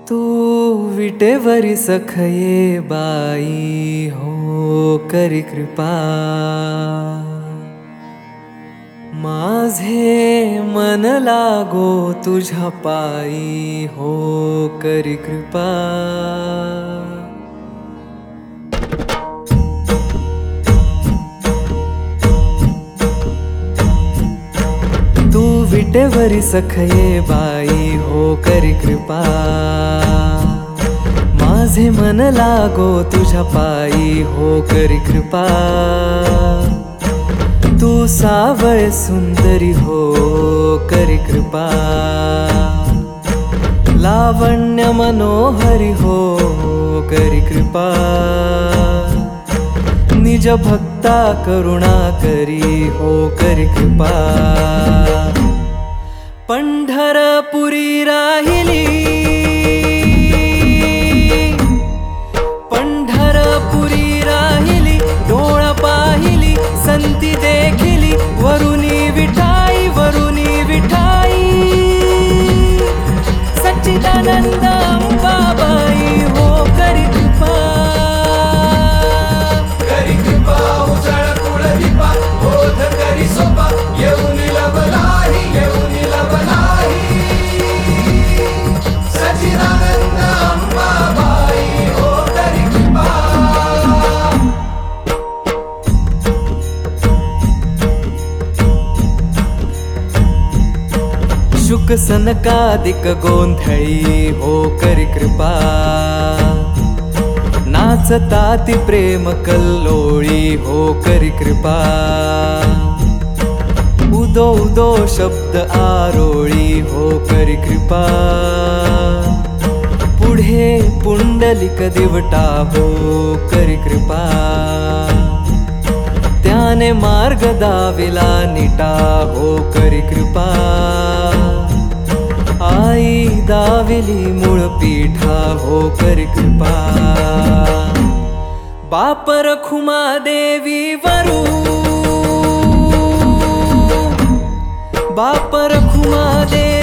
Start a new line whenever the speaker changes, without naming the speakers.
तू विटेवरी सखये बाई हो करी कृपा माझे मन लागो तुझ्या पायी हो करी कृपा तू विटेवरी सखये बाई हो करी कृपा माझे मन लागो तुझ्या पायी हो करी कृपा तू सावळ सुंदरी हो करी कृपा लावण्य मनोहरी हो करी कृपा निज भक्ता करुणा करी हो करी कृपा पंढरपुरी राहिली पंढरपुरी राहिली डोळा पाहिली संती देखिली वरुणी विठाई सच्चिदानंद अंबाबाई हो करी कृपा
उजळ कुळदीपा बोध करी सोपा येऊन लवलाही सच्चिदानंद अंबाबाई हो करी कृपा
शुक सनकादिक गोंधळी हो करी कृपा नाचताती प्रेम कल्लोळी हो करी कृपा उदो उदो शब्द आरोळी हो करी कृपा पुढे पुंडलिक दिवटा हो करी कृपा त्याने मार्ग दाविला निटा हो करी कृपा आई दाविली मूळ पीठा हो करी कृपा बाप रखुमा देवी वरू बाप रखुमा देवी